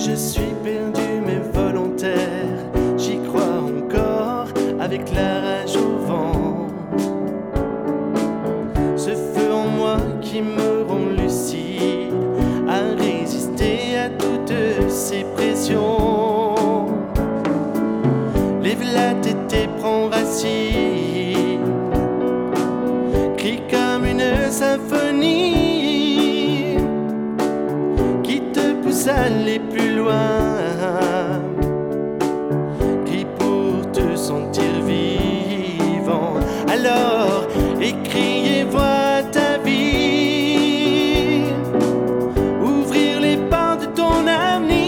je suis perdu mais volontaire. J'y crois encore avec la rage au vent. Ce feu en moi qui me rend lucide, à résister à toutes ces pressions. Lève la tête et prends racine, crie comme une symphonie qui te pousse à aller plus loin. Crie pour te sentir vivant. Alors écris et vois ta vie ouvrir les portes de ton avenir.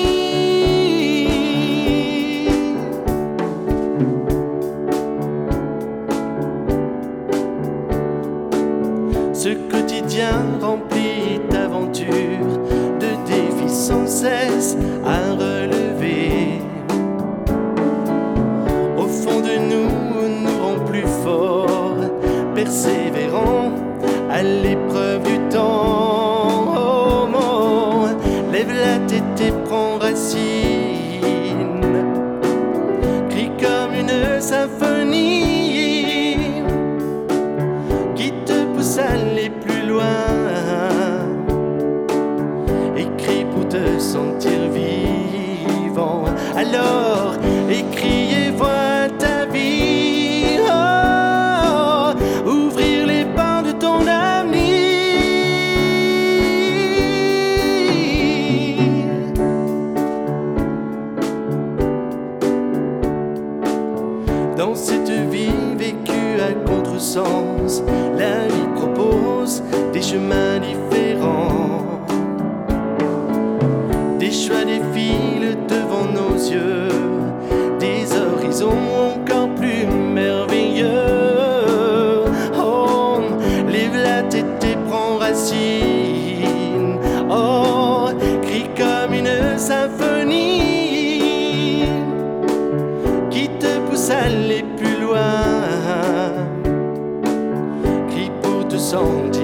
Ce quotidien rempli d'aventures, de défis sans cesse à relever, au fond de nous rend plus forts, persévérants à l'épreuve du temps. Oh, oh, lève la tête et prends racine, crie comme une symphonie qui te pousse à aller plus loin. Écris pour te sentir vivant. Alors écris et vois ta vie ouvrir les portes de ton avenir. Dans cette vie vécue à contresens, la vie propose des chemins différents. Des choix défilent devant nos yeux, des horizons encore plus merveilleux. Oh, lève la tête et prends racine. Oh, crie comme une symphonie qui te pousse à aller plus loin. Crie pour te sentir